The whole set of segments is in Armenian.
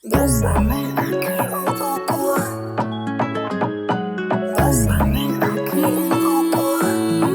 Bésame aquí un poco. Bésame aquí un poco.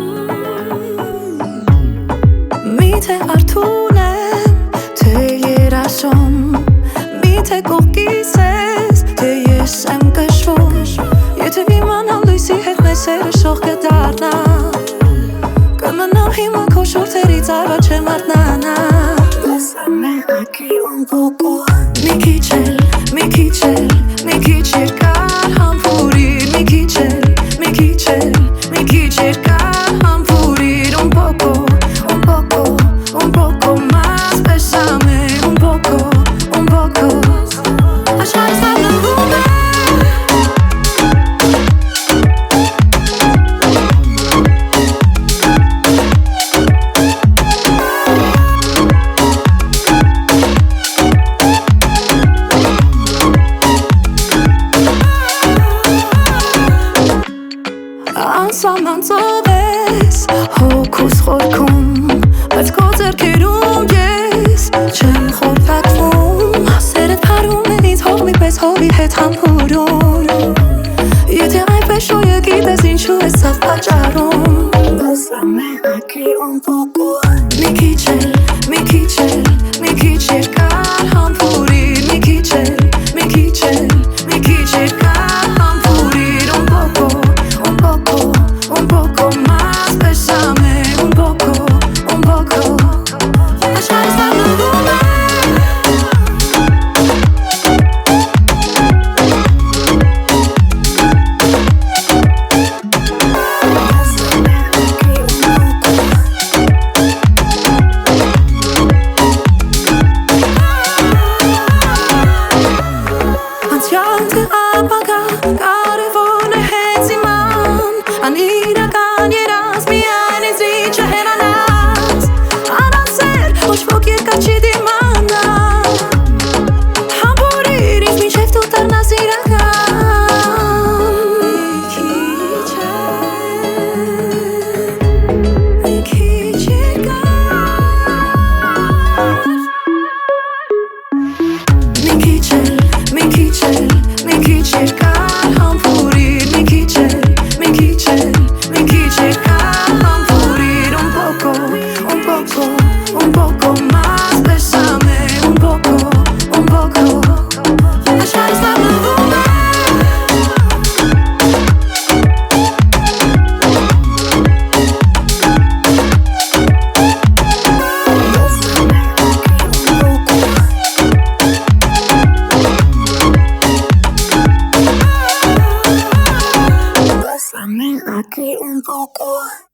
Միթե արթուն եմ, թե երաշում, միթե կողքիս ես, թե ես եմ կշվում, եթե իմանամ լույսի հետ մեր սերը շող կդառնա, կմնամ հիմա քո շուրթերից առաջ չեմ արթնանա. Bésame aquí un poco. Մի քիչ էլ, մի քիչ էլ, մի քիչ երկար համբուրիր, մի քիչ էլ, մի քիչ էլ, մի քիչ երկար համբուրիր, un poco, un poco más, bésame un poco, աշխարհս նայվում է. Անսահման ծով ես, հոգուս խորքում, բայց քո ձեռքերում ես չեմ խորտակվում. Սերդ փարում է ինձ հողմի պես հովի հետ համբուրում, եթե այնպես շոյը գիտես ինչու ես սաղ պատճառում. Bésame aquí un poco. Մի քիչ էլ, մի քիչ էլ, մի քիչ երկար համբուրիր, մի քիչ էլ, մի քիչ էլ, մի քիչ երկար համբուրիր, un poco más, bésame un poco, աշխարհս նայվում է. Անցյալ թե ապագա, կարևորն է հենց իման, անիրական երազ միայն ինձ ինչ հեռանաս, անասեր ոչ ոք երկար չի դիմանա, համբուրիր ինձ մինչև դու դառնաս իրական. Մի քիչ երկար, մի քիչ էլ, մի քիչ էլ, մի քիչ երկար համբուրիր, մի քիչ էլ, մի քիչ էլ, մի քիչ երկար համբուրիր, un poco más, bésame un poco, աշխարհս նայվում է. Bésame aquí un poco.